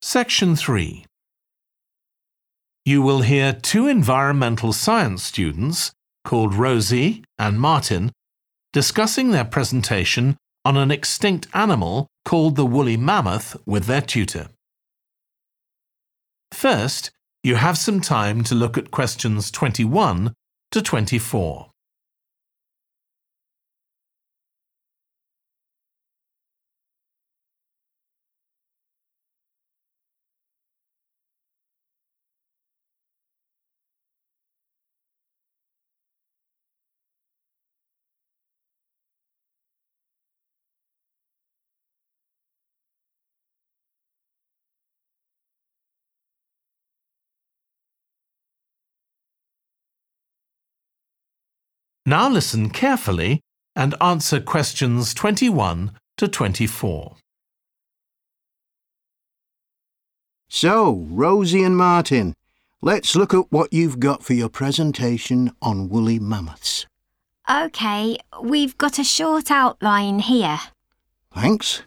Section 3. You will hear two environmental science students called Rosie and Martin discussing their presentation on an extinct animal called the woolly mammoth with their tutor. First, you have some time to look at questions 21 to 24. Now listen carefully and answer questions 21 to 24. So, Rosie and Martin, let's look at what you've got for your presentation on woolly mammoths. OK, we've got a short outline here. Thanks.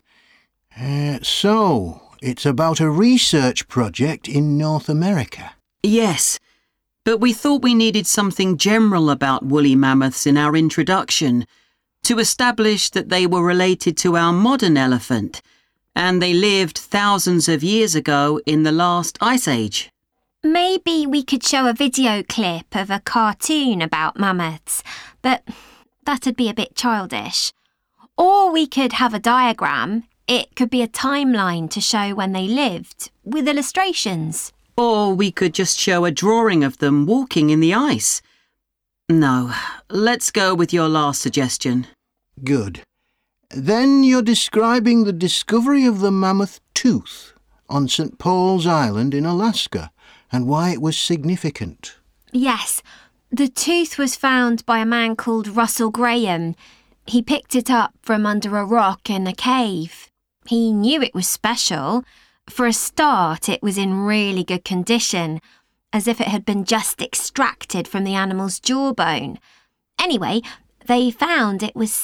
So, it's about a research project in North America. Yes, but we thought we needed something general about woolly mammoths in our introduction to establish that they were related to our modern elephant and they lived thousands of years ago in the last ice age. Maybe we could show a video clip of a cartoon about mammoths, but that'd be a bit childish. Or we could have a diagram. It could be a timeline to show when they lived, with illustrations. Or we could just show a drawing of them walking in the ice. No, let's go with your last suggestion. Good. Then you're describing the discovery of the mammoth tooth on St. Paul's Island in Alaska and why it was significant. Yes, the tooth was found by a man called Russell Graham. He picked it up from under a rock in a cave. He knew it was special. For a start, it was in really good condition, as if it had been just extracted from the animal's jawbone. Anyway, they found it was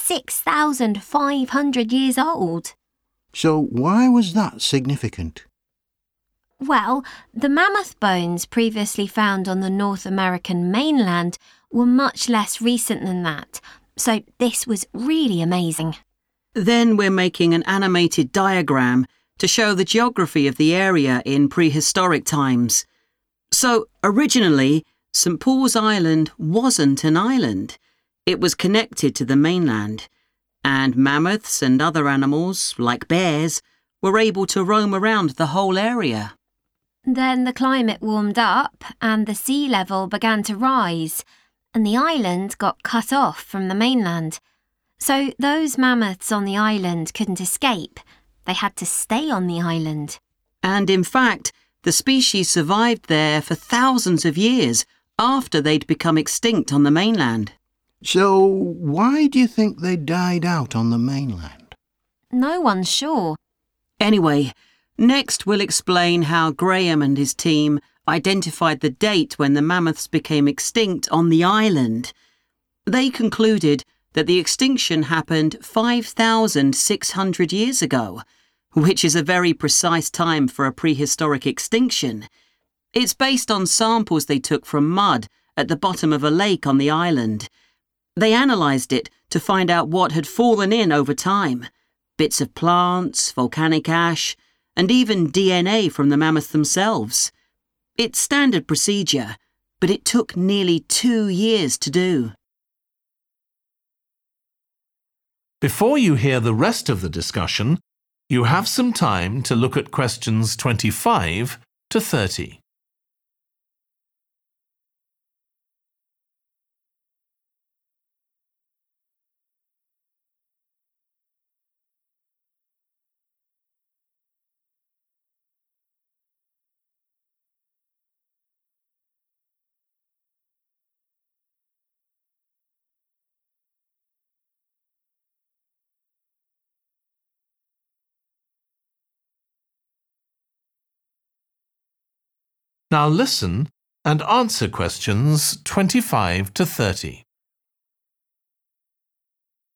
6,500 years old. So why was that significant? Well, the mammoth bones previously found on the North American mainland were much less recent than that, so this was really amazing. Then we're making an animated diagram to show the geography of the area in prehistoric times. So, originally, St. Paul's Island wasn't an island. It was connected to the mainland, and mammoths and other animals, like bears, were able to roam around the whole area. Then the climate warmed up and the sea level began to rise, and the island got cut off from the mainland. So those mammoths on the island couldn't escape. They had to stay on the island. And in fact, the species survived there for thousands of years after they'd become extinct on the mainland. So why do you think they died out on the mainland? No one's sure. Anyway, next we'll explain how Graham and his team identified the date when the mammoths became extinct on the island. They concluded that the extinction happened 5,600 years ago, which is a very precise time for a prehistoric extinction. It's based on samples they took from mud at the bottom of a lake on the island. They analysed it to find out what had fallen in over time, bits of plants, volcanic ash, and even DNA from the mammoths themselves. It's standard procedure, but it took nearly 2 years to do. Before you hear the rest of the discussion, you have some time to look at questions 25 to 30. Now listen and answer questions 25 to 30.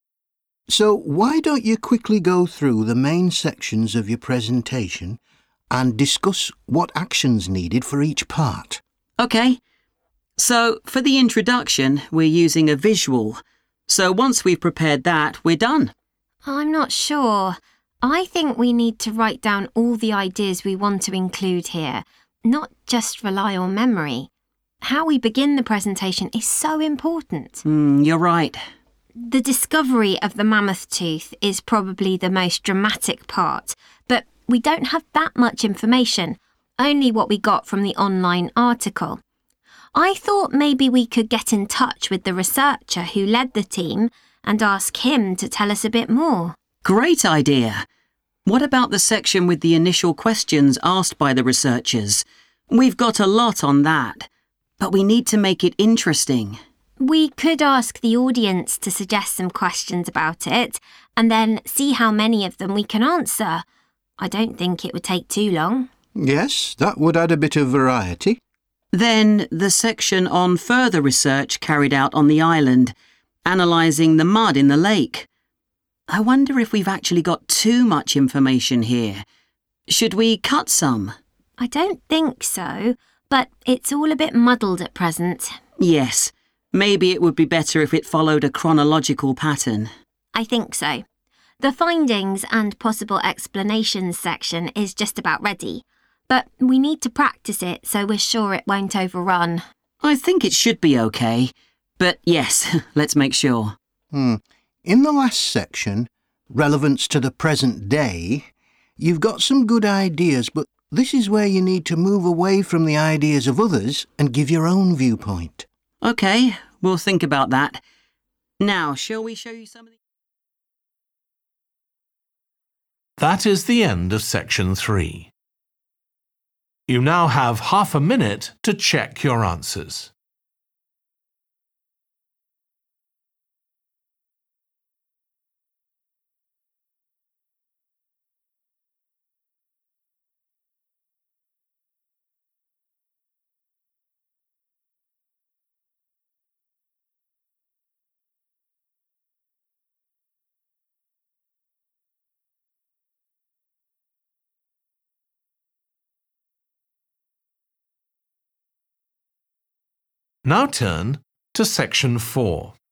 So why don't you quickly go through the main sections of your presentation and discuss what actions needed for each part. OK. So, for the introduction, we're using a visual. So once we've prepared that, we're done. I'm not sure. I think we need to write down all the ideas we want to include here, not just rely on memory. How we begin the presentation is so important. You're right. The discovery of the mammoth tooth is probably the most dramatic part, but we don't have that much information, only what we got from the online article. I thought maybe we could get in touch with the researcher who led the team and ask him to tell us a bit more. Great idea. What about the section with the initial questions asked by the researchers? We've got a lot on that, but we need to make it interesting. We could ask the audience to suggest some questions about it and then see how many of them we can answer. I don't think it would take too long. Yes, that would add a bit of variety. Then the section on further research carried out on the island, analysing the mud in the lake. I wonder if we've actually got too much information here. Should we cut some? I don't think so, but it's all a bit muddled at present. Yes, maybe it would be better if it followed a chronological pattern. I think so. The findings and possible explanations section is just about ready, but we need to practice it so we're sure it won't overrun. I think it should be okay, but yes, let's make sure. In the last section, relevance to the present day, you've got some good ideas, but this is where you need to move away from the ideas of others and give your own viewpoint. OK, we'll think about that. Now, shall we show you some of the... That is the end of section 3. You now have half a minute to check your answers. Now turn to section 4.